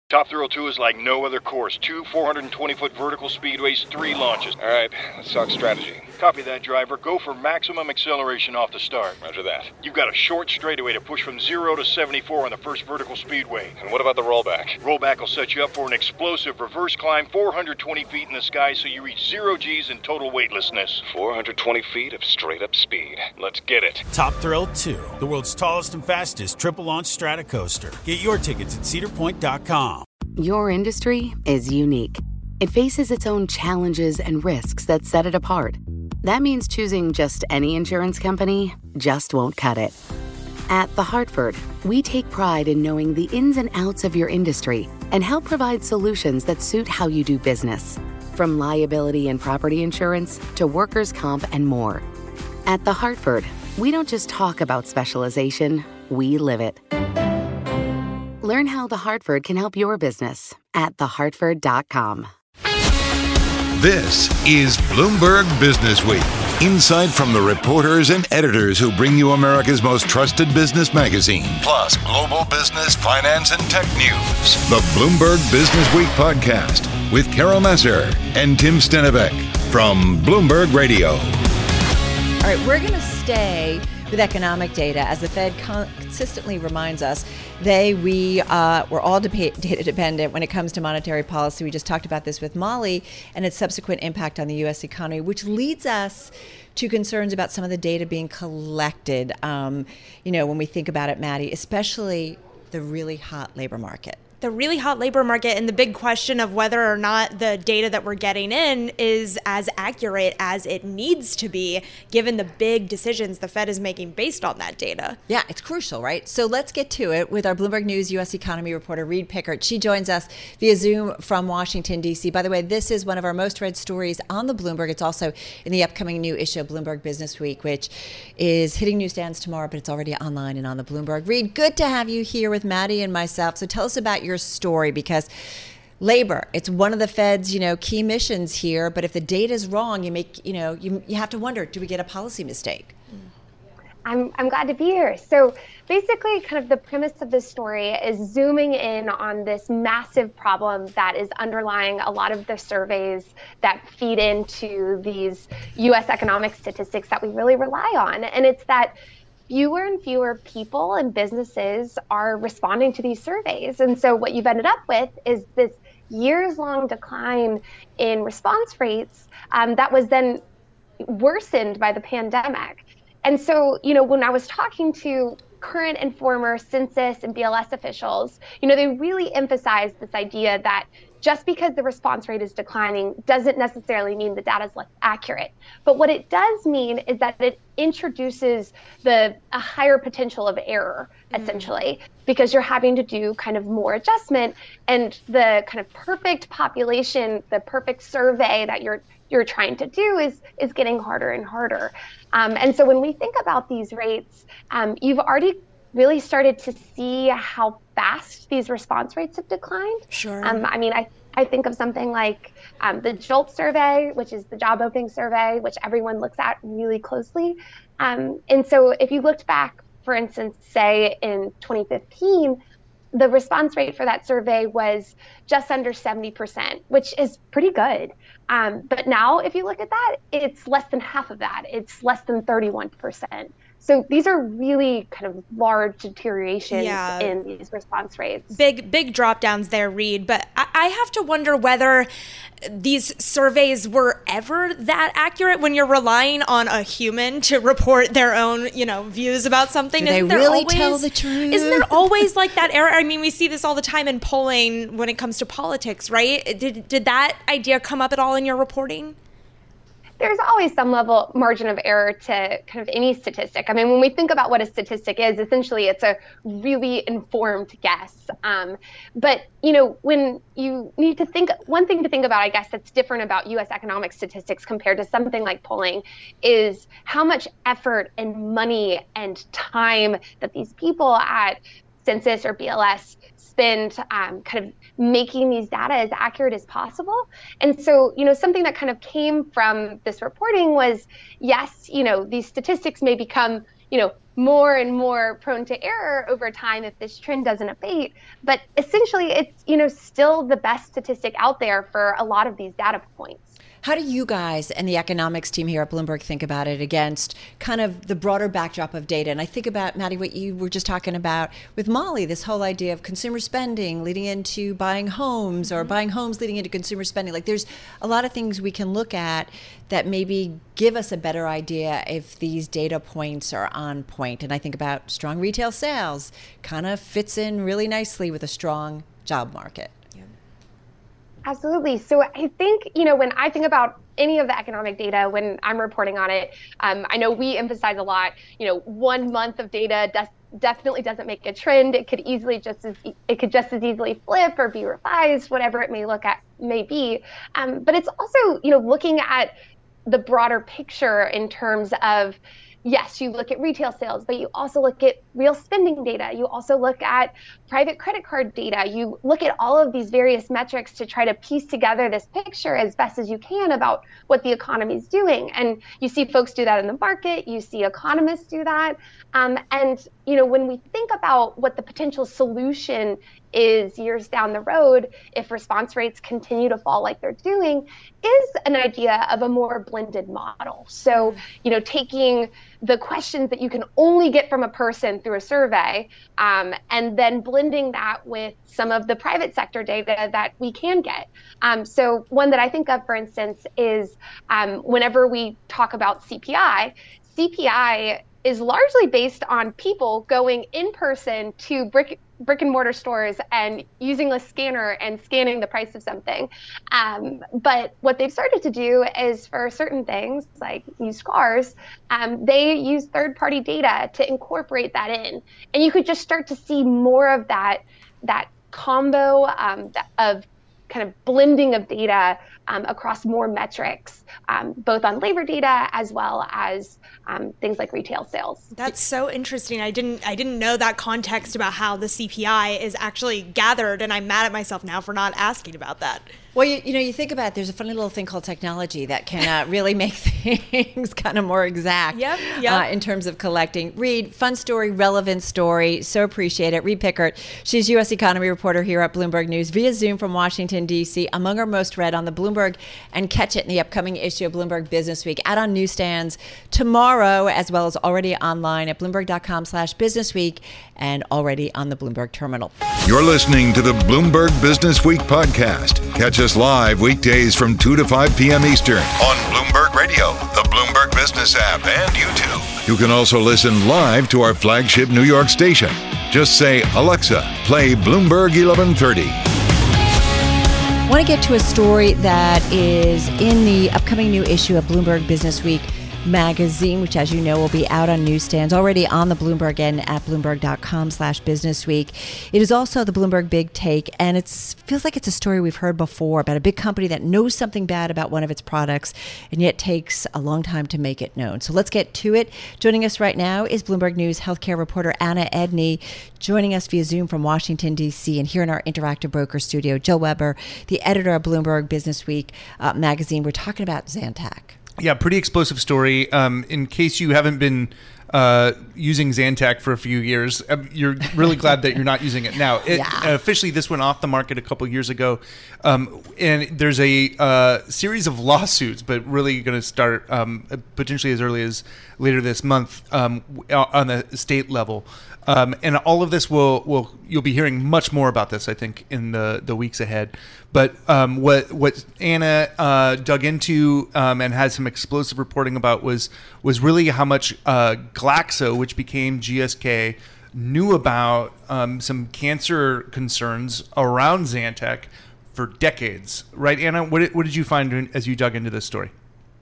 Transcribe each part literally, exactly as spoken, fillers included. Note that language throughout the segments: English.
Top Thrill two is like no other course. Two four hundred twenty foot vertical speedways, three launches. All right, let's talk strategy. Copy that, driver. Go for maximum acceleration off the start. Roger that. You've got a short straightaway to push from zero to seventy-four on the first vertical speedway. And what about the rollback? Rollback will set you up for an explosive reverse climb four hundred twenty feet in the sky so you reach zero G's in total weightlessness. four hundred twenty feet of straight-up speed. Let's get it. Top Thrill two, the world's tallest and fastest triple-launch strata coaster. Get your tickets at cedar point dot com. Your industry is unique. It faces its own challenges and risks that set it apart. That means choosing just any insurance company just won't cut it. At The Hartford, we take pride in knowing the ins and outs of your industry and help provide solutions that suit how you do business. From liability and property insurance to workers' comp and more. At The Hartford, we don't just talk about specialization, we live it. Learn how The Hartford can help your business at the hartford dot com. This is Bloomberg Business Week. Insight from the reporters and editors who bring you America's most trusted business magazine, plus global business, finance, and tech news. The Bloomberg Business Week podcast with Carol Messer and Tim Stenivek from Bloomberg Radio. All right, we're going to stay with economic data. As the Fed consistently reminds us, they, we, uh, we're all de- data dependent when it comes to monetary policy. We just talked about this with Molly and its subsequent impact on the U S economy, which leads us to concerns about some of the data being collected, um, you know, when we think about it, Maddie, especially the really hot labor market. The really hot labor market and the big question of whether or not the data that we're getting in is as accurate as it needs to be, given the big decisions the Fed is making based on that data. Yeah, it's crucial, right? So let's get to it with our Bloomberg News U S economy reporter, Reed Pickert. She joins us via Zoom from Washington, D C. By the way, this is one of our most read stories on the Bloomberg. It's also in the upcoming new issue of Bloomberg Business Week, which is hitting newsstands tomorrow, but it's already online and on the Bloomberg. Reed, good to have you here with Maddie and myself. So tell us about your your story, because labor, it's one of the Fed's, you know, key missions here. But if the data is wrong, you make, you know, you, you have to wonder, do we get a policy mistake? I'm, I'm glad to be here. So basically, kind of the premise of this story is zooming in on this massive problem that is underlying a lot of the surveys that feed into these U S economic statistics that we really rely on. And it's that fewer and fewer people and businesses are responding to these surveys. And so what you've ended up with is this years-long decline in response rates um, that was then worsened by the pandemic. And so, you know, when I was talking to current and former census and B L S officials, you know, they really emphasized this idea that just because the response rate is declining doesn't necessarily mean the data is less accurate. But what it does mean is that it introduces the a higher potential of error, mm-hmm. essentially, because you're having to do kind of more adjustment, and the kind of perfect population, the perfect survey that you're you're trying to do is is getting harder and harder. Um, and so when we think about these rates, um, you've already really started to see how fast these response rates have declined. Sure. Um, I mean, I, I think of something like um, the JOLT survey, which is the job opening survey, which everyone looks at really closely. Um, and so if you looked back, for instance, say in twenty fifteen, the response rate for that survey was just under seventy percent, which is pretty good. Um, but now if you look at that, it's less than half of that. It's less than thirty-one percent. So these are really kind of large deteriorations yeah. in these response rates. Big, big drop downs there, Reed. But I, I have to wonder whether these surveys were ever that accurate when you're relying on a human to report their own, you know, views about something. Do they isn't really always, tell the truth? Isn't there always like that error? I mean, we see this all the time in polling when it comes to politics, right? Did did that idea come up at all in your reporting? There's always some level margin of error to kind of any statistic. I mean, when we think about what a statistic is, essentially it's a really informed guess. Um, but, you know, when you need to think, one thing to think about, I guess, that's different about U S economic statistics compared to something like polling is how much effort and money and time that these people at Census or B L S spend um, kind of making these data as accurate as possible. And so, you know, something that kind of came from this reporting was, yes, you know, these statistics may become you know, more and more prone to error over time if this trend doesn't abate. But essentially, it's, you know, still the best statistic out there for a lot of these data points. How do you guys and the economics team here at Bloomberg think about it against kind of the broader backdrop of data? And I think about, Maddie, what you were just talking about with Molly, this whole idea of consumer spending leading into buying homes, or buying homes leading into consumer spending. Like, there's a lot of things we can look at that maybe give us a better idea if these data points are on point. And I think about strong retail sales kind of fits in really nicely with a strong job market. Absolutely. So I think, you know, when I think about any of the economic data, when I'm reporting on it, um, I know we emphasize a lot, you know, one month of data does, definitely doesn't make a trend. It could easily just as, it could just as easily flip or be revised, whatever it may look at, may be. Um, but it's also, you know, looking at the broader picture in terms of, yes, you look at retail sales, but you also look at real spending data. You also look at private credit card data. You look at all of these various metrics to try to piece together this picture as best as you can about what the economy is doing. And you see folks do that in the market. You see economists do that. Um, and, you know, when we think about what the potential solution is years down the road, if response rates continue to fall like they're doing, is an idea of a more blended model. So, you know, taking the questions that you can only get from a person through a survey, um, and then blending that with some of the private sector data that we can get. Um, so one that I think of, for instance, is um, whenever we talk about C P I, C P I is largely based on people going in person to brick brick and mortar stores and using a scanner and scanning the price of something. Um, but what they've started to do is, for certain things like used cars, um, they use third-party data to incorporate that in. And you could just start to see more of that, that combo um, of kind of blending of data um, across more metrics, um, both on labor data as well as um, things like retail sales. That's so interesting. I didn't I didn't know that context about how the C P I is actually gathered, and I'm mad at myself now for not asking about that. Well, you, you know, you think about it, there's a funny little thing called technology that can uh, really make things kind of more exact yep, yep. Uh, in terms of collecting. Reed, fun story, relevant story. So appreciate it. Reed Pickert, she's U S economy reporter here at Bloomberg News via Zoom from Washington, D C, among our most read on the Bloomberg, and catch it in the upcoming issue of Bloomberg Business Week out on newsstands tomorrow, as well as already online at Bloomberg.com slash Business Week and already on the Bloomberg terminal. You're listening to the Bloomberg Business Week podcast. Catch us live weekdays from two to five p.m. Eastern on Bloomberg Radio, the Bloomberg Business app, and YouTube. You can also listen live to our flagship New York station. Just say, Alexa, play Bloomberg eleven thirty. I want to get to a story that is in the upcoming new issue of Bloomberg Business Week magazine, which, as you know, will be out on newsstands, already on the Bloomberg and at Bloomberg.com slash Business Week. It is also the Bloomberg Big Take, and it feels like it's a story we've heard before about a big company that knows something bad about one of its products and yet takes a long time to make it known. So let's get to it. Joining us right now is Bloomberg News healthcare reporter Anna Edney, joining us via Zoom from Washington, D C, and here in our Interactive Broker studio, Jill Weber, the editor of Bloomberg Business Week uh, magazine. We're talking about Zantac. Yeah, pretty explosive story. Um, in case you haven't been uh, using Zantac for a few years, you're really glad that you're not using it now. It, yeah. uh, officially, this went off the market a couple years ago. Um, and there's a uh, series of lawsuits, but really going to start um, potentially as early as later this month um, on the state level. Um, and all of this will, will you'll be hearing much more about this, I think, in the, the weeks ahead. But um, what what Anna uh, dug into um, and had some explosive reporting about was was really how much uh, Glaxo, which became G S K, knew about um, some cancer concerns around Zantac for decades. Right, Anna? What did, what did you find as you dug into this story?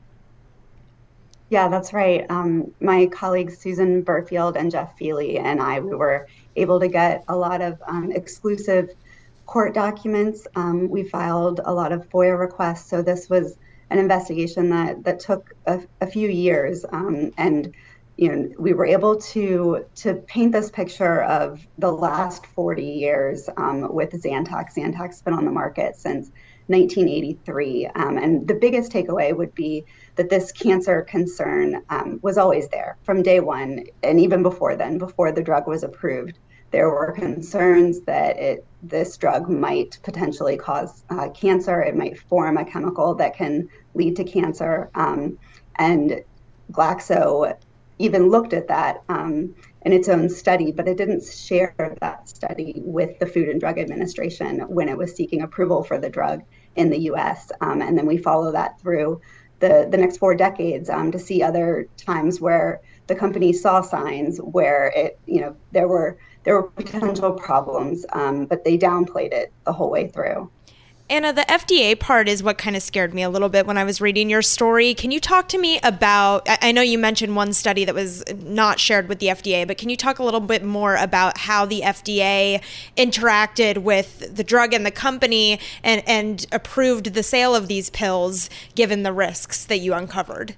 Yeah, that's right. Um, my colleagues Susan Burfield and Jeff Feely and I, we were able to get a lot of um, exclusive court documents. Um, we filed a lot of FOIA requests. So this was an investigation that, that took a, a few years. Um, and you know, we were able to to paint this picture of the last forty years um, with Zantac. Zantac's been on the market since nineteen eighty-three. Um, and the biggest takeaway would be that this cancer concern um, was always there from day one. And even before then, before the drug was approved, there were concerns that it, this drug might potentially cause uh, cancer. It might form a chemical that can lead to cancer. Um, and Glaxo even looked at that um, in its own study, but it didn't share that study with the Food and Drug Administration when it was seeking approval for the drug in the U S. Um, and then we follow that through the, the next four decades um, to see other times where the company saw signs where it, you know, there were there were potential problems, um, but they downplayed it the whole way through. Anna, the F D A part is what kind of scared me a little bit when I was reading your story. Can you talk to me about, I know you mentioned one study that was not shared with the F D A, but can you talk a little bit more about how the F D A interacted with the drug and the company and, and approved the sale of these pills, given the risks that you uncovered?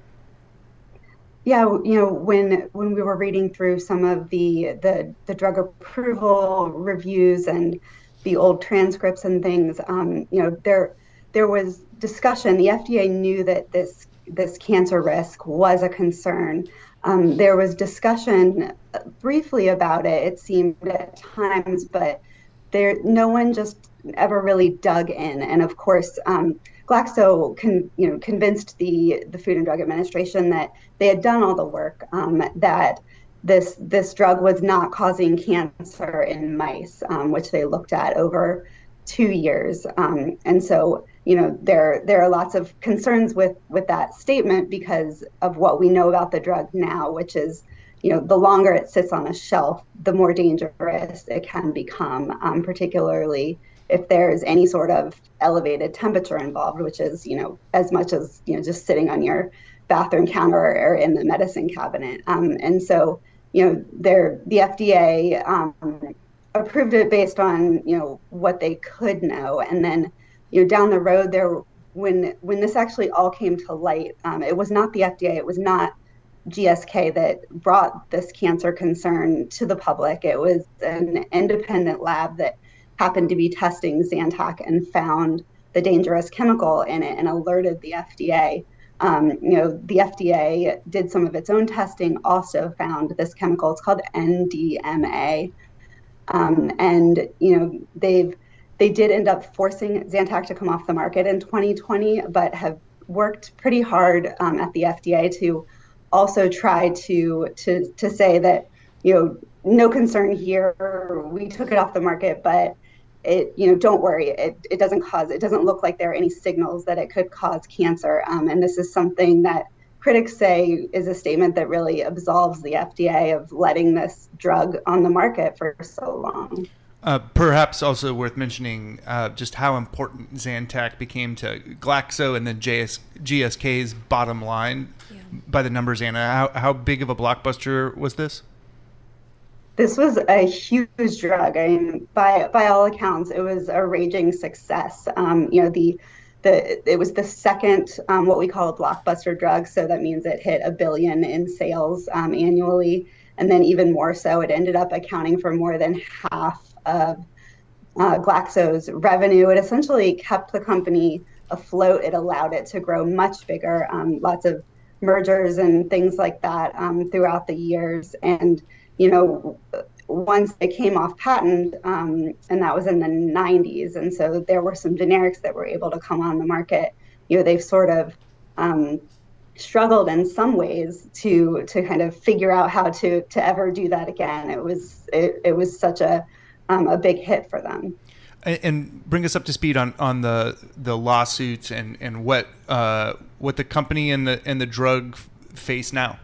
Yeah, you know, when when we were reading through some of the the, the drug approval reviews and the old transcripts and things, um, you know, there there was discussion. The F D A knew that this this cancer risk was a concern. Um, there was discussion briefly about it, it seemed at times, but there no one just ever really dug in. And of course, um, Glaxo con, you know, convinced the the Food and Drug Administration that they had done all the work, um, that this this drug was not causing cancer in mice, um, which they looked at over two years. Um, and so, you know, there there are lots of concerns with with that statement because of what we know about the drug now, which is, you know, the longer it sits on a shelf, the more dangerous it can become, um, particularly if there's any sort of elevated temperature involved, which is, you know, as much as, you know, just sitting on your bathroom counter or in the medicine cabinet. Um, and so, you know, there, the F D A um, approved it based on, you know, what they could know. And then, you know, down the road there, when when this actually all came to light, um, it was not the F D A, it was not G S K that brought this cancer concern to the public. It was an independent lab that happened to be testing Zantac and found the dangerous chemical in it and alerted the F D A. Um, you know, the F D A did some of its own testing, also found this chemical. It's called N D M A. Um, and, you know, they've they did end up forcing Zantac to come off the market in twenty twenty, but have worked pretty hard um, at the F D A to also try to to to say that, you know, no concern here, we took it off the market, but it, you know, don't worry, it, it doesn't cause, it doesn't look like there are any signals that it could cause cancer. Um, and this is something that critics say is a statement that really absolves the F D A of letting this drug on the market for so long. Uh, perhaps also worth mentioning uh, just how important Zantac became to Glaxo and then J S, G S K's bottom line. Yeah. By the numbers, Anna, how, how big of a blockbuster was this? This was a huge drug. I mean, by by all accounts, it was a raging success. Um, you know, the the it was the second um, what we call a blockbuster drug. So that means it hit a billion in sales um, annually, and then even more so, it ended up accounting for more than half of uh, Glaxo's revenue. It essentially kept the company afloat. It allowed it to grow much bigger. Um, lots of mergers and things like that um, throughout the years, and you know, once it came off patent, um, and that was in the nineties, and so there were some generics that were able to come on the market. You know, they've sort of um, struggled in some ways to to kind of figure out how to to ever do that again. It was it, it was such a um, a big hit for them. And bring us up to speed on, on the the lawsuits and and what uh, what the company and the and the drug face now.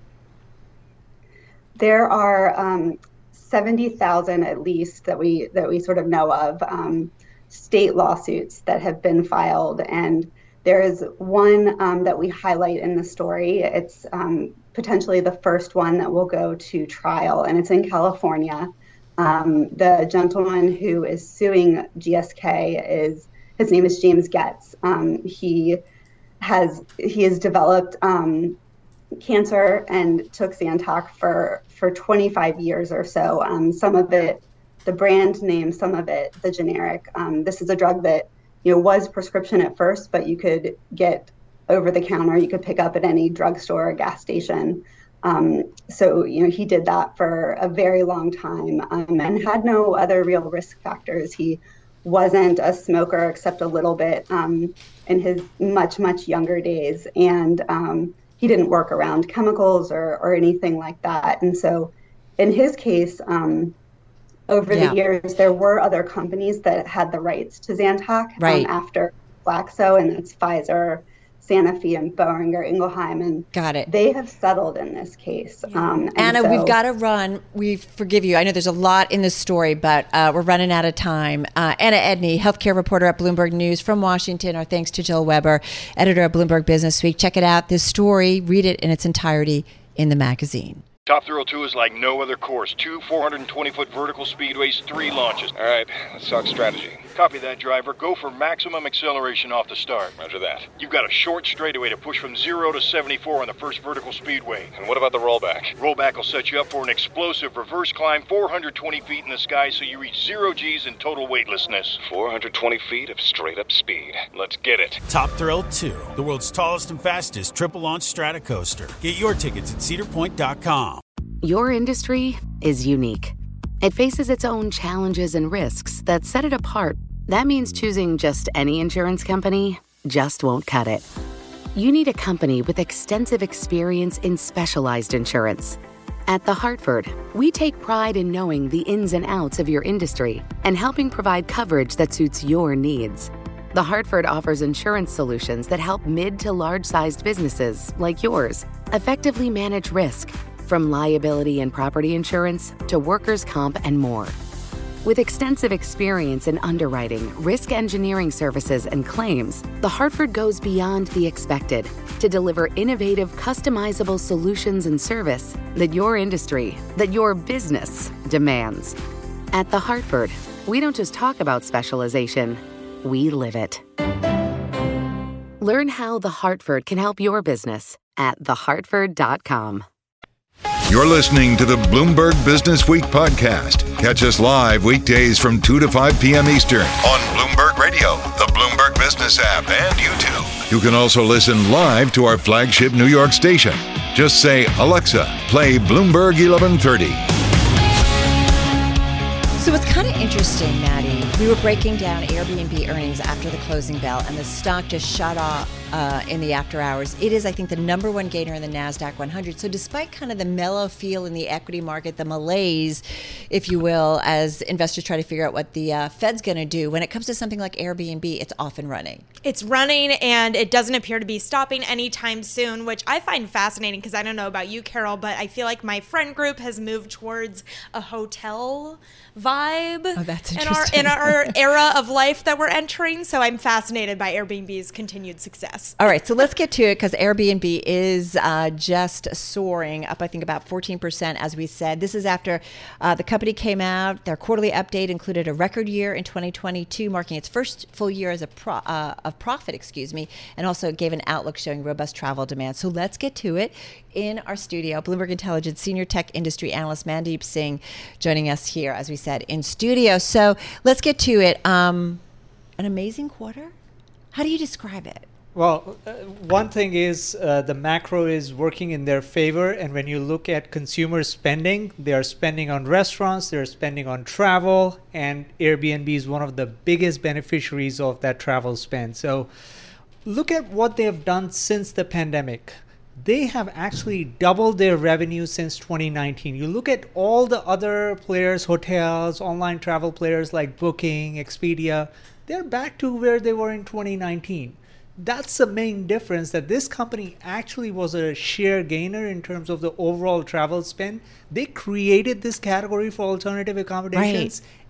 There are um, seventy thousand at least that we that we sort of know of um, state lawsuits that have been filed, and there is one um, that we highlight in the story. It's um, potentially the first one that will go to trial, and it's in California. Um, the gentleman who is suing G S K is his name is James Getz. Um, he has he has developed. Um, cancer and took Zantac for, for twenty-five years or so. Um, some of it, the brand name, some of it, the generic. Um, this is a drug that, you know, was prescription at first, but you could get over the counter. You could pick up at any drugstore or gas station. Um, so, you know, he did that for a very long time um, and had no other real risk factors. He wasn't a smoker except a little bit um, in his much, much younger days. And um, he didn't work around chemicals or, or anything like that. And so in his case, um, over yeah. the years, there were other companies that had the rights to Zantac right. um, after Glaxo, and that's Pfizer, Sanofi, and Boehringer Ingelheim, and got it. They have settled in this case. Um, Anna, so, we've got to run. We forgive you. I know there's a lot in this story, but uh, we're running out of time. Uh, Anna Edney, healthcare reporter at Bloomberg News from Washington. Our thanks to Jill Weber, editor of Bloomberg Business Week. Check it out. This story, read it in its entirety in the magazine. Top Thrill two is like no other course. Two four hundred twenty foot vertical speedways, three launches. All right, let's talk strategy. Copy that, driver. Go for maximum acceleration off the start. Roger that. You've got a short straightaway to push from zero to seventy-four on the first vertical speedway. And what about the rollback? Rollback will set you up for an explosive reverse climb four hundred twenty feet in the sky so you reach zero G's in total weightlessness. four hundred twenty feet of straight-up speed. Let's get it. Top Thrill two, the world's tallest and fastest triple-launch Stratocoaster. Get your tickets at cedar point dot com. Your industry is unique. It faces its own challenges and risks that set it apart. That means choosing just any insurance company just won't cut it. You need a company with extensive experience in specialized insurance. At The Hartford, we take pride in knowing the ins and outs of your industry and helping provide coverage that suits your needs. The Hartford offers insurance solutions that help mid to large-sized businesses like yours effectively manage risk, from liability and property insurance to workers' comp and more. With extensive experience in underwriting, risk engineering services, and claims, The Hartford goes beyond the expected to deliver innovative, customizable solutions and service that your industry, that your business demands. At The Hartford, we don't just talk about specialization, we live it. Learn how The Hartford can help your business at the hartford dot com. You're listening to the Bloomberg Business Week podcast. Catch us live weekdays from two to five p.m. Eastern on Bloomberg Radio, the Bloomberg Business app, and YouTube. You can also listen live to our flagship New York station. Just say, Alexa, play Bloomberg eleven thirty. So it's kind of interesting, Maddie. We were breaking down Airbnb earnings after the closing bell, and the stock just shot off uh, in the after hours. It is, I think, the number one gainer in the NASDAQ one hundred. So despite kind of the mellow feel in the equity market, the malaise, if you will, as investors try to figure out what the uh, Fed's going to do, when it comes to something like Airbnb, it's off and running. It's running, and it doesn't appear to be stopping anytime soon, which I find fascinating because I don't know about you, Carol, but I feel like my friend group has moved towards a hotel vibe oh, that's in our in our era of life that we're entering. So I'm fascinated by Airbnb's continued success. All right, so let's get to it because Airbnb is uh, just soaring up, I think, about fourteen percent, as we said. This is after uh, the company came out. Their quarterly update included a record year in twenty twenty-two, marking its first full year as a pro, uh, of profit, excuse me, and also gave an outlook showing robust travel demand. So let's get to it. In our studio, Bloomberg Intelligence senior tech industry analyst Mandeep Singh joining us here, as we said, in studio. So let's get to it. Um, an amazing quarter? How do you describe it? Well, uh, one thing is uh, the macro is working in their favor. And when you look at consumer spending, they are spending on restaurants, they're spending on travel, and Airbnb is one of the biggest beneficiaries of that travel spend. So look at what they have done since the pandemic. They have actually doubled their revenue since twenty nineteen. You look at all the other players, hotels, online travel players like Booking, Expedia, they're back to where they were in twenty nineteen. That's the main difference, that this company actually was a share gainer in terms of the overall travel spend. They created this category for alternative accommodations. Right.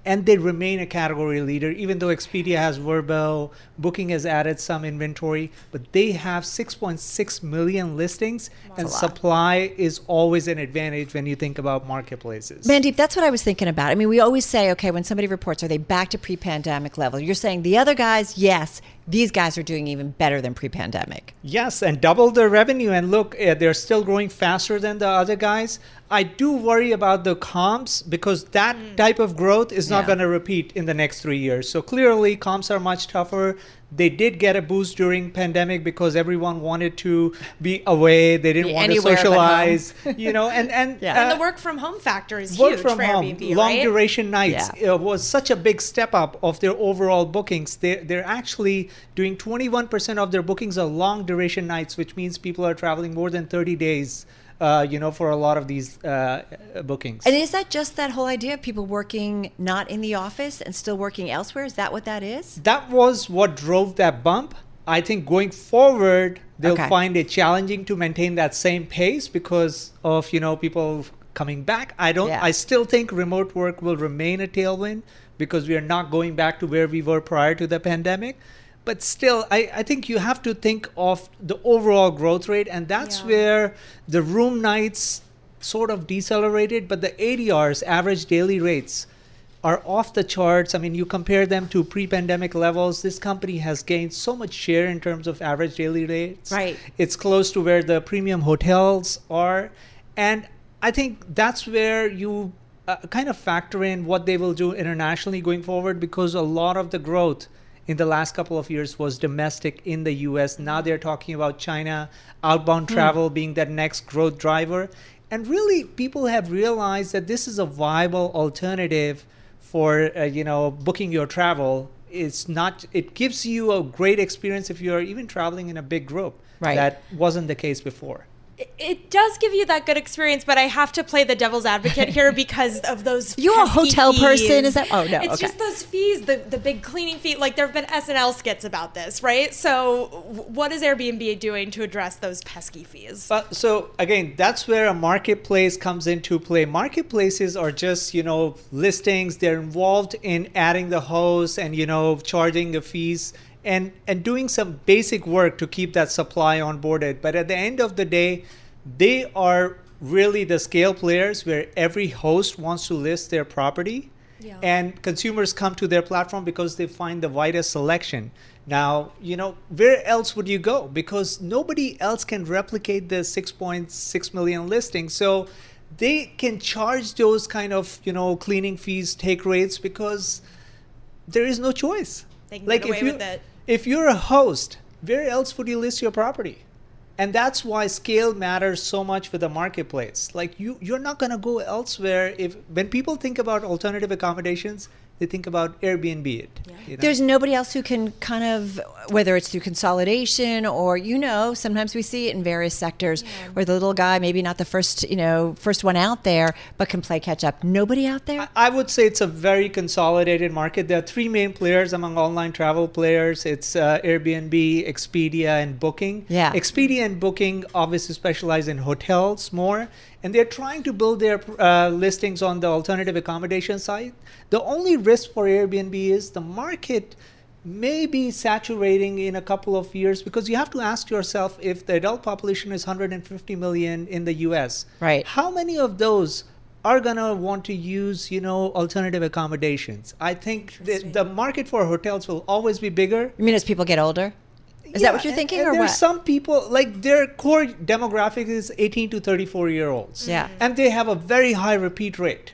and they remain a category leader, even though Expedia has Vrbo, Booking has added some inventory, but they have six point six million listings, wow. and supply is always an advantage when you think about marketplaces. Mandeep, that's what I was thinking about. I mean, we always say, okay, when somebody reports, are they back to pre-pandemic level? You're saying the other guys, yes, these guys are doing even better than pre-pandemic. Yes, and double their revenue. And look, uh, they're still growing faster than the other guys. I do worry about the comps because that mm. type of growth is not yeah. going to repeat in the next three years. So clearly, comps are much tougher. They did get a boost during pandemic because everyone wanted to be away. They didn't be want to socialize, you know, and and, yeah. uh, and the work from home factor is work huge from for home, Airbnb, long right? duration nights yeah. uh, was such a big step up of their overall bookings. They they're actually doing twenty-one percent of their bookings are long duration nights, which means people are traveling more than thirty days. Uh, you know, for a lot of these uh, bookings. And is that just that whole idea of people working not in the office and still working elsewhere? Is that what that is? That was what drove that bump. I think going forward, they'll okay. find it challenging to maintain that same pace because of, you know, people coming back. I don't. Yeah. I still think remote work will remain a tailwind because we are not going back to where we were prior to the pandemic. But still, I, I think you have to think of the overall growth rate, and that's yeah. where the room nights sort of decelerated, but the A D Rs, average daily rates, are off the charts. I mean, you compare them to pre-pandemic levels, this company has gained so much share in terms of average daily rates. Right. It's close to where the premium hotels are. And I think that's where you uh, kind of factor in what they will do internationally going forward, because a lot of the growth in the last couple of years was domestic in the U S. Now they're talking about China, outbound travel mm. being that next growth driver. And really, people have realized that this is a viable alternative for, uh, you know, booking your travel. It's not, it gives you a great experience if you're even traveling in a big group. Right. That wasn't the case before. It does give you that good experience, but I have to play the devil's advocate here because of those You're a hotel fees. person? Is that? Oh, no. It's okay. just those fees, the, the big cleaning fee. Like, there have been S N L skits about this, right? So what is Airbnb doing to address those pesky fees? Uh, so, again, that's where a marketplace comes into play. Marketplaces are just, you know, listings. They're involved in adding the hosts and, you know, charging the fees. And, and doing some basic work to keep that supply onboarded. But at the end of the day, they are really the scale players where every host wants to list their property. Yeah. And consumers come to their platform because they find the widest selection. Now, you know, where else would you go? Because nobody else can replicate the six point six million listings. So they can charge those kind of, you know, cleaning fees, take rates, because there is no choice. They can like get away if you, with it. If you're a host, where else would you list your property? And that's why scale matters so much for the marketplace. Like you, you're not going to go elsewhere. If when people think about alternative accommodations, they think about Airbnb it. Yeah. You know? There's nobody else who can kind of, whether it's through consolidation or, you know, sometimes we see it in various sectors yeah. where the little guy, maybe not the first, you know, first one out there, but can play catch up. Nobody out there? I, I would say it's a very consolidated market. There are three main players among online travel players. It's uh, Airbnb, Expedia, and Booking. Yeah. Expedia and Booking obviously specialize in hotels more. And they're trying to build their uh, listings on the alternative accommodation side. The only risk for Airbnb is the market may be saturating in a couple of years, because you have to ask yourself, if the adult population is one hundred fifty million in the U S, right, how many of those are going to want to use, you know, alternative accommodations? I think the, the market for hotels will always be bigger. You mean as people get older? Is yeah, that what you're thinking, and, and or there's what? Some people, like their core demographic is eighteen to thirty-four year olds. Yeah. And they have a very high repeat rate.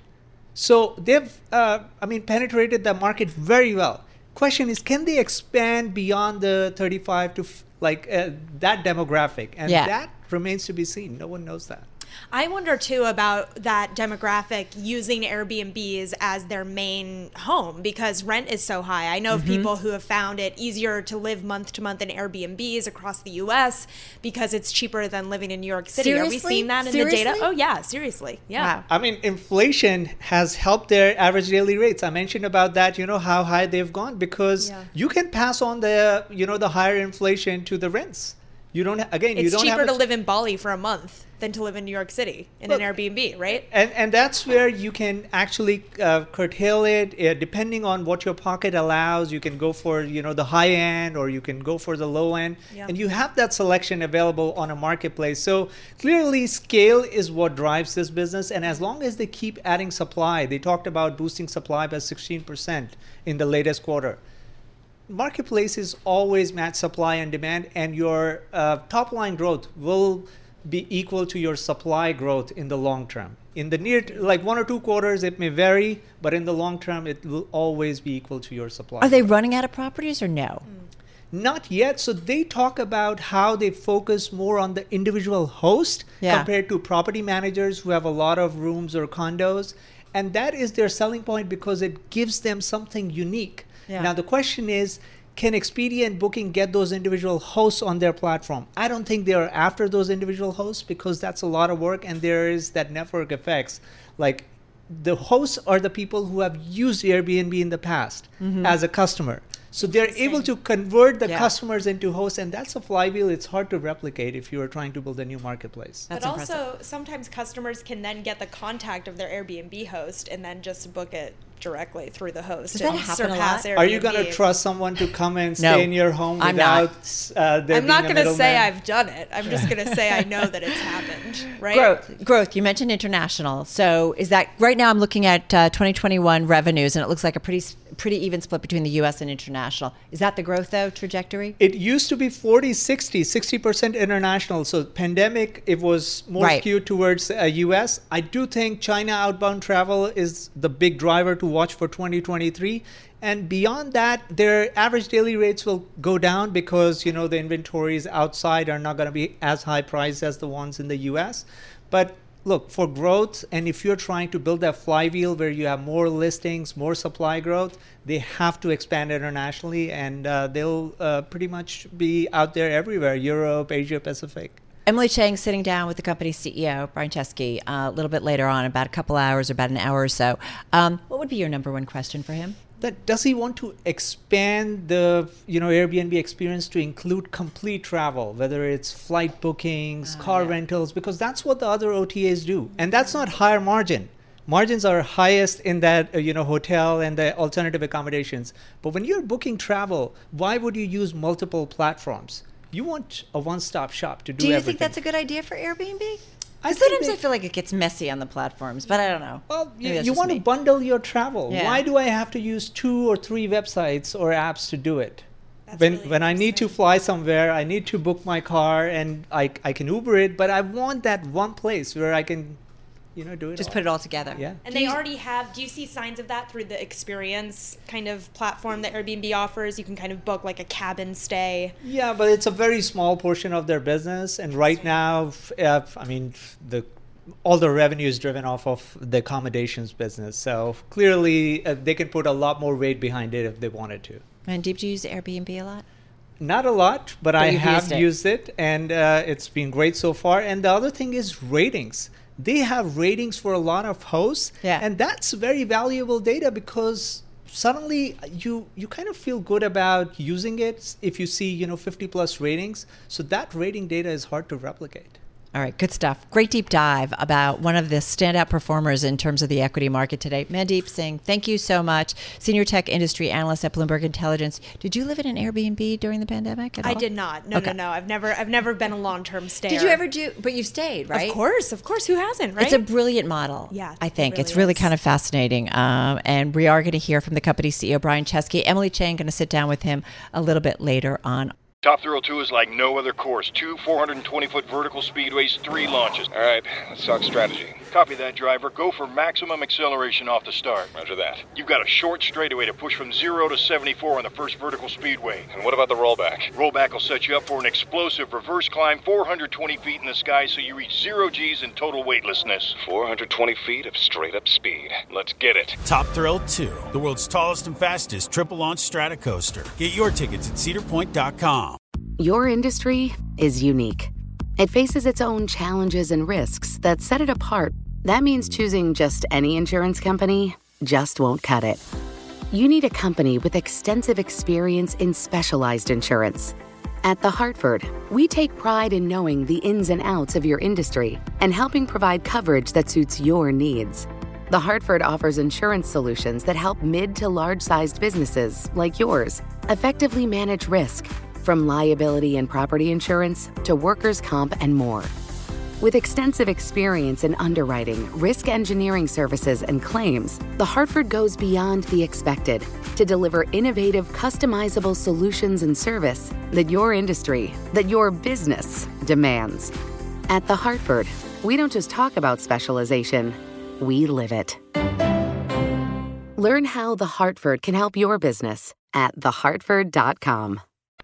So they've, uh, I mean, penetrated the market very well. Question is, can they expand beyond the thirty-five to f- like uh, that demographic? And yeah. that remains to be seen. No one knows that. I wonder too about that demographic using Airbnbs as their main home, because rent is so high. I know of mm-hmm. people who have found it easier to live month to month in Airbnbs across the U S because it's cheaper than living in New York City. Seriously? Are we seeing that in Seriously? the data? Oh yeah, seriously. Yeah. Wow. I mean, inflation has helped their average daily rates. I mentioned about that, you know, how high they've gone, because Yeah. you can pass on the, you know, the higher inflation to the rents. You don't ha- again. It's you don't cheaper have to a- live in Bali for a month than to live in New York City in Look, an Airbnb, right? And and that's where you can actually uh, curtail it uh, depending on what your pocket allows. You can go for you know the high end, or you can go for the low end, Yeah. and you have that selection available on a marketplace. So clearly, scale is what drives this business. And as long as they keep adding supply, they talked about boosting supply by sixteen percent in the latest quarter. Marketplaces always match supply and demand, and your uh, top line growth will be equal to your supply growth in the long term. In the near, like one or two quarters, it may vary, but in the long term, it will always be equal to your supply. Are they running out of properties or no? Not yet. So they talk about how they focus more on the individual host Yeah. compared to property managers who have a lot of rooms or condos. And that is their selling point because it gives them something unique. Yeah. Now, the question is, can Expedia and Booking get those individual hosts on their platform? I don't think they are after those individual hosts because that's a lot of work, and there is that network effects. Like the hosts are the people who have used Airbnb in the past Mhm. as a customer. So they're able to convert the Yeah. customers into hosts, and that's a flywheel. It's hard to replicate if you are trying to build a new marketplace. but also, sometimes customers can then get the contact of their Airbnb host and then just book it directly through the host. Does and that happen a surpass lot? Are you going to Airbnb. trust someone to come and No, stay in your home I'm not. without uh, there I'm not being a going to say middleman? I've done it. I'm just going to say I know that it's happened, right? Growth. Growth. You mentioned international. So is that right now I'm looking at uh, twenty twenty-one revenues, and it looks like a pretty s- pretty even split between the U S and international. Is that the growth, though, trajectory? It used to be forty, sixty, sixty percent international. So pandemic, it was more Right. skewed towards uh, U S. I do think China outbound travel is the big driver to watch for twenty twenty-three. And beyond that, their average daily rates will go down because, you know, the inventories outside are not going to be as high priced as the ones in the U S. But look, for growth, and if you're trying to build that flywheel where you have more listings, more supply growth, they have to expand internationally, and uh, they'll uh, pretty much be out there everywhere, Europe, Asia Pacific. Emily Chang sitting down with the company's C E O, Brian Chesky, uh, a little bit later on, about a couple hours or about an hour or so. Um, what would be your number one question for him? That does he want to expand the you know Airbnb experience to include complete travel, whether it's flight bookings, Oh, car rentals, because that's what the other O T As do, and that's not higher margin. Margins are highest in that uh, you know hotel and the alternative accommodations. But when you're booking travel, why would you use multiple platforms? You want a one-stop shop to do, Do you everything. think that's a good idea for Airbnb? I Because think sometimes they- I feel like it gets messy on the platforms, but I don't know. Well, Maybe you, that's you just want me. to bundle your travel. Yeah. Why do I have to use two or three websites or apps to do it? when when I need to fly somewhere, I need to book my car, and I, I can Uber it, but I want that one place where I can, you know, do it Just all. put it all together. Yeah. And they already have, do you see signs of that through the experience kind of platform that Airbnb offers? You can kind of book like a cabin stay. Yeah, but it's a very small portion of their business, and right now, f- uh, I mean, f- the all the revenue is driven off of the accommodations business. So clearly, uh, they can put a lot more weight behind it if they wanted to. And Deep, do you use Airbnb a lot? Not a lot, but, But I you've have used it. used it, and uh, it's been great so far. And the other thing is ratings. They have ratings for a lot of hosts, Yeah. and that's very valuable data because suddenly you you kind of feel good about using it if you see you know fifty plus ratings. So that rating data is hard to replicate. All right, good stuff. Great deep dive about one of the standout performers in terms of the equity market today. Mandeep Singh, thank you so much. Senior tech industry analyst at Bloomberg Intelligence. Did you live in an Airbnb during the pandemic at I all? did not. No, Okay. no, no. I've never, I've never been a long-term stayer. Did you ever do, but you've stayed, right? Of course, of course. Who hasn't, right? It's a brilliant model. Yeah, I think it it's really really is. kind of fascinating. Um, and we are going to hear from the company's C E O, Brian Chesky. Emily Chang going to sit down with him a little bit later on. Top Thrill two is like no other course. Two four hundred twenty foot vertical speedways, three launches. All right, let's talk strategy. Copy that, driver. Go for maximum acceleration off the start. Roger that. You've got a short straightaway to push from zero to seventy-four on the first vertical speedway. And what about the rollback? Rollback will set you up for an explosive reverse climb four hundred twenty feet in the sky so you reach zero G's in total weightlessness. four hundred twenty feet of straight-up speed. Let's get it. Top Thrill two, the world's tallest and fastest triple launch strata coaster. Get your tickets at cedar point dot com. Your industry is unique. It faces its own challenges and risks that set it apart. That means choosing just any insurance company just won't cut it. You need a company with extensive experience in specialized insurance. At The Hartford, we take pride in knowing the ins and outs of your industry and helping provide coverage that suits your needs. The Hartford offers insurance solutions that help mid to large-sized businesses like yours effectively manage risk, from liability and property insurance to workers' comp and more. With extensive experience in underwriting, risk engineering services, and claims, The Hartford goes beyond the expected to deliver innovative, customizable solutions and service that your industry, that your business demands. At The Hartford, we don't just talk about specialization, we live it. Learn how The Hartford can help your business at the hartford dot com.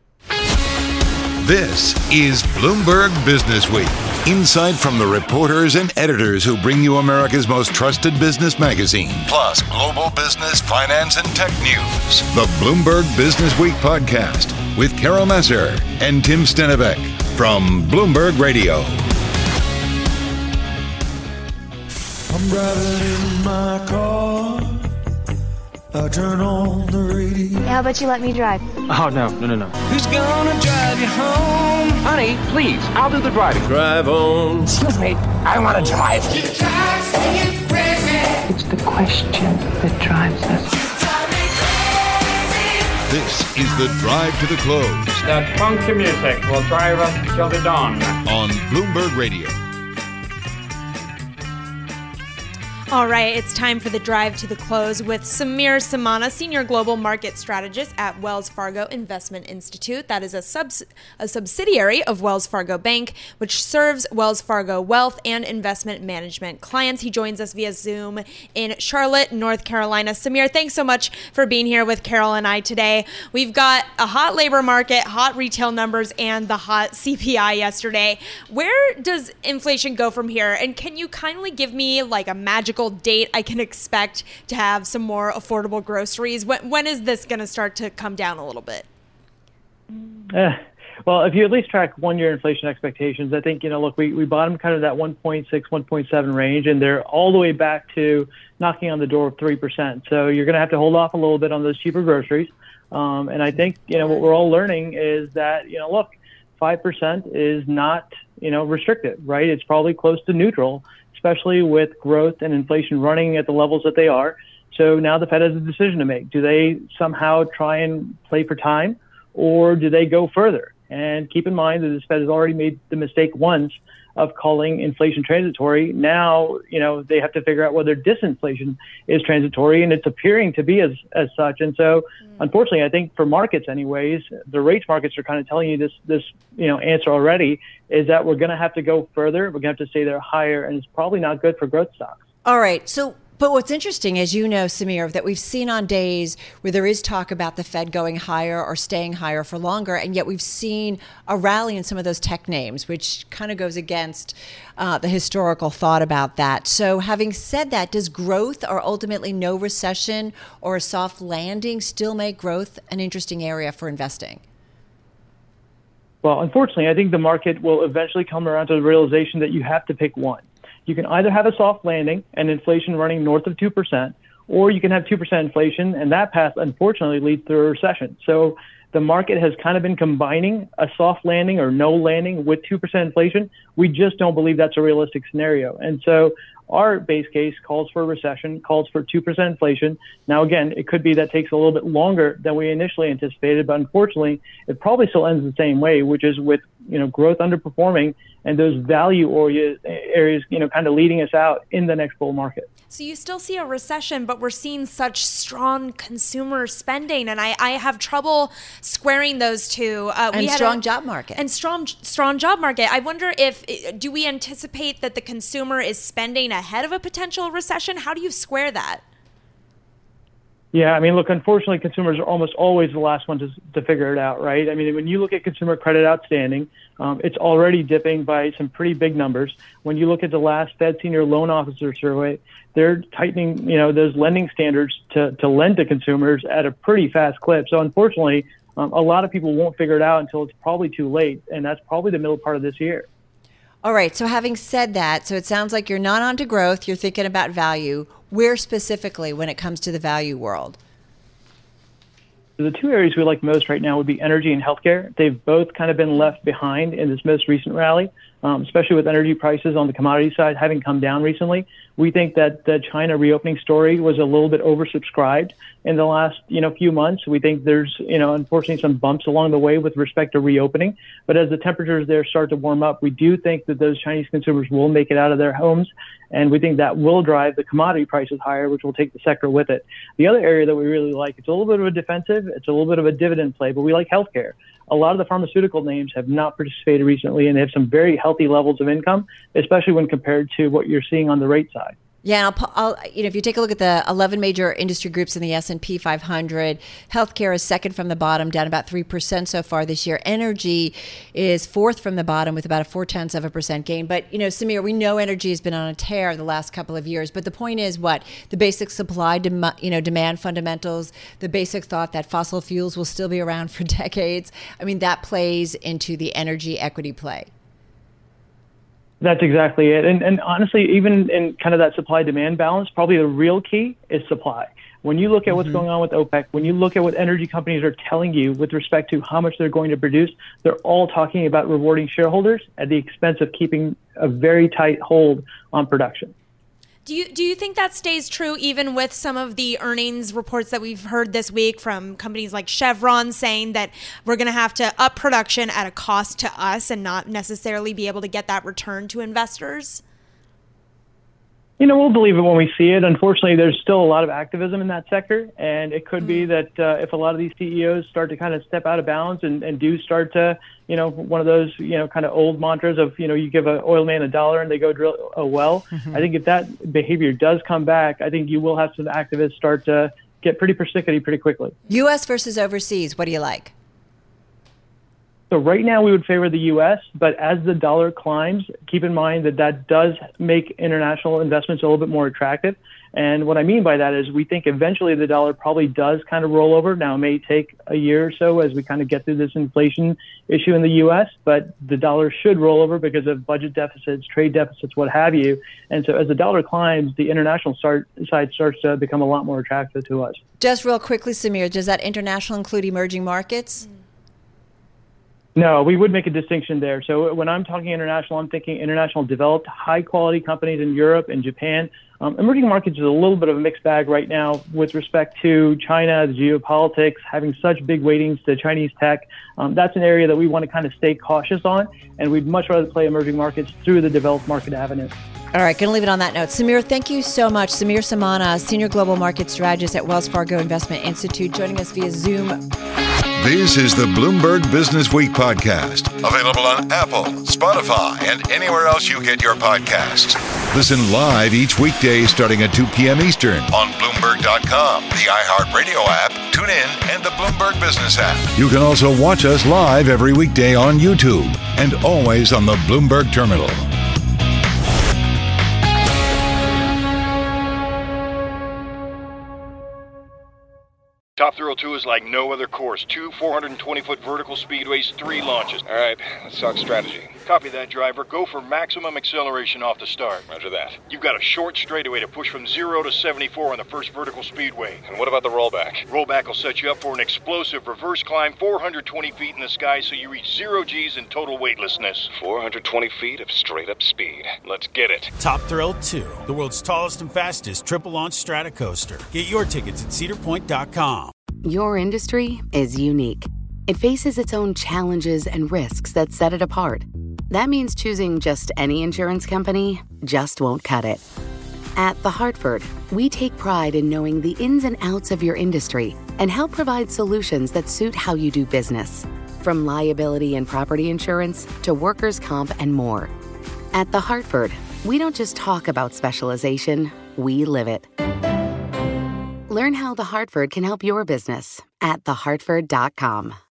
This is Bloomberg Business Week. Insight from the reporters and editors who bring you America's most trusted business magazine, plus global business, finance, and tech news. The Bloomberg Business Week podcast with Carol Messer and Tim Stenivek from Bloomberg Radio. I'm driving in my car. I turn on the radio. How about you let me drive? Oh, no, no, no, no. Who's gonna drive you home? Honey, please, I'll do the driving. Drive on. Excuse me, I want to drive. It's the question that drives us. This is the Drive to the Close. That funky music will drive us till the dawn. On Bloomberg Radio. All right, it's time for the Drive to the Close with Samir Samana, Senior Global Market Strategist at Wells Fargo Investment Institute. That is a, subs- a subsidiary of Wells Fargo Bank, which serves Wells Fargo Wealth and Investment Management clients. He joins us via Zoom in Charlotte, North Carolina. Samir, thanks so much for being here with Carol and I today. We've got a hot labor market, hot retail numbers, and the hot C P I yesterday. Where does inflation go from here? And can you kindly give me like a magical date I can expect to have some more affordable groceries? When, when is this going to start to come down a little bit? Uh, well, if you at least track one-year inflation expectations, I think, you know, look, we, we bottomed kind of that one point six, one point seven range, and they're all the way back to knocking on the door of three percent. So you're going to have to hold off a little bit on those cheaper groceries. Um, and I think, you know, what we're all learning is that, you know, look, five percent is not, you know, restrictive, right? It's probably close to neutral, especially with growth and inflation running at the levels that they are. So now the Fed has a decision to make. Do they somehow try and play for time, or do they go further? And keep in mind that the Fed has already made the mistake once of calling inflation transitory. Now, you know, they have to figure out whether disinflation is transitory, and it's appearing to be as, as such. And so, mm. unfortunately, I think for markets anyways, the rates markets are kind of telling you this, this, you know, answer already, is that we're going to have to go further. We're going to have to stay there higher, and it's probably not good for growth stocks. All right. So, but what's interesting, as you know, Samir, that we've seen on days where there is talk about the Fed going higher or staying higher for longer, and yet we've seen a rally in some of those tech names, which kind of goes against uh, the historical thought about that. So having said that, does growth or ultimately no recession or a soft landing still make growth an interesting area for investing? Well, unfortunately, I think the market will eventually come around to the realization that you have to pick one. You can either have a soft landing and inflation running north of two percent, or you can have two percent inflation, and that path, unfortunately, leads to a recession. So the market has kind of been combining a soft landing or no landing with two percent inflation. We just don't believe that's a realistic scenario. And so our base case calls for a recession, calls for two percent inflation. Now, again, it could be that takes a little bit longer than we initially anticipated, but unfortunately, it probably still ends the same way, which is with, you know, growth underperforming and those value areas, you know, kind of leading us out in the next bull market. So you still see a recession, but we're seeing such strong consumer spending, and I, I have trouble squaring those two. Uh, and we strong a, job market. And strong strong job market. I wonder if, do we anticipate that the consumer is spending ahead of a potential recession? How do you square that? Yeah, I mean, look, unfortunately, consumers are almost always the last one to, to figure it out, right? I mean, when you look at consumer credit outstanding, um, it's already dipping by some pretty big numbers. When you look at the last Fed Senior Loan Officer survey, they're tightening, you know, those lending standards to, to lend to consumers at a pretty fast clip. So unfortunately, um, a lot of people won't figure it out until it's probably too late, and that's probably the middle part of this year. All right. So having said that, so it sounds like you're not onto growth, you're thinking about value. Where specifically when it comes to the value world? The two areas we like most right now would be energy and healthcare. They've both kind of been left behind in this most recent rally, um, especially with energy prices on the commodity side having come down recently. We think that the China reopening story was a little bit oversubscribed in the last, you know, few months. We think there's, you know, unfortunately some bumps along the way with respect to reopening. But as the temperatures there start to warm up, we do think that those Chinese consumers will make it out of their homes. And we think that will drive the commodity prices higher, which will take the sector with it. The other area that we really like, it's a little bit of a defensive, it's a little bit of a dividend play, but we like healthcare. A lot of the pharmaceutical names have not participated recently, and they have some very healthy levels of income, especially when compared to what you're seeing on the rate side. Yeah, and I'll, I'll, you know, if you take a look at the eleven major industry groups in the S and P five hundred, healthcare is second from the bottom, down about three percent so far this year. Energy is fourth from the bottom with about a four-tenths of a percent gain. But, you know, Samir, we know energy has been on a tear the last couple of years. But the point is what? The basic supply, dem- you know, demand fundamentals, the basic thought that fossil fuels will still be around for decades. I mean, that plays into the energy equity play. That's exactly it. And, and honestly, even in kind of that supply-demand balance, probably the real key is supply. When you look at what's mm-hmm. going on with OPEC, when you look at what energy companies are telling you with respect to how much they're going to produce, they're all talking about rewarding shareholders at the expense of keeping a very tight hold on production. Do you do you think that stays true even with some of the earnings reports that we've heard this week from companies like Chevron saying that we're going to have to up production at a cost to us and not necessarily be able to get that return to investors? You know, we'll believe it when we see it. Unfortunately, there's still a lot of activism in that sector, and it could mm. be that uh, if a lot of these C E Os start to kind of step out of bounds and, and do start to, you know, one of those, you know, kind of old mantras of, you know, you give an oil man a dollar and they go drill a well. Mm-hmm. I think if that behavior does come back, I think you will have some activists start to get pretty persnickety pretty quickly. U S versus overseas, what do you like? So right now we would favor the U S, but as the dollar climbs, keep in mind that that does make international investments a little bit more attractive. And what I mean by that is we think eventually the dollar probably does kind of roll over. Now, it may take a year or so as we kind of get through this inflation issue in the U S, but the dollar should roll over because of budget deficits, trade deficits, what have you. And so as the dollar climbs, the international start, side starts to become a lot more attractive to us. Just real quickly, Samir, does that international include emerging markets? No, we would make a distinction there. So when I'm talking international, I'm thinking international developed, high-quality companies in Europe and Japan. Um, emerging markets is a little bit of a mixed bag right now with respect to China, the geopolitics, having such big weightings to Chinese tech. Um, that's an area that we want to kind of stay cautious on, and we'd much rather play emerging markets through the developed market avenue. All right, going to leave it on that note. Samir, thank you so much. Samir Samana, Senior Global Market Strategist at Wells Fargo Investment Institute, joining us via Zoom. This is the Bloomberg Business Week podcast, available on Apple, Spotify, and anywhere else you get your podcasts. Listen live each weekday starting at two p.m. Eastern on Bloomberg dot com, the iHeartRadio app, TuneIn, and the Bloomberg Business app. You can also watch us live every weekday on YouTube and always on the Bloomberg Terminal. Top Thrill two is like no other course. Two four hundred twenty foot vertical speedways, three launches. All right, let's talk strategy. Copy that, driver. Go for maximum acceleration off the start. Roger that. You've got a short straightaway to push from zero to seventy-four on the first vertical speedway. And what about the rollback? Rollback will set you up for an explosive reverse climb four hundred twenty feet in the sky so you reach zero G's in total weightlessness. four hundred twenty feet of straight-up speed. Let's get it. Top Thrill two, the world's tallest and fastest triple-launch Stratocoaster. Get your tickets at cedar point dot com. Your industry is unique. It faces its own challenges and risks that set it apart. That means choosing just any insurance company just won't cut it. At The Hartford, we take pride in knowing the ins and outs of your industry and help provide solutions that suit how you do business. From liability and property insurance to workers' comp and more. At The Hartford, we don't just talk about specialization, we live it. Learn how The Hartford can help your business at the hartford dot com.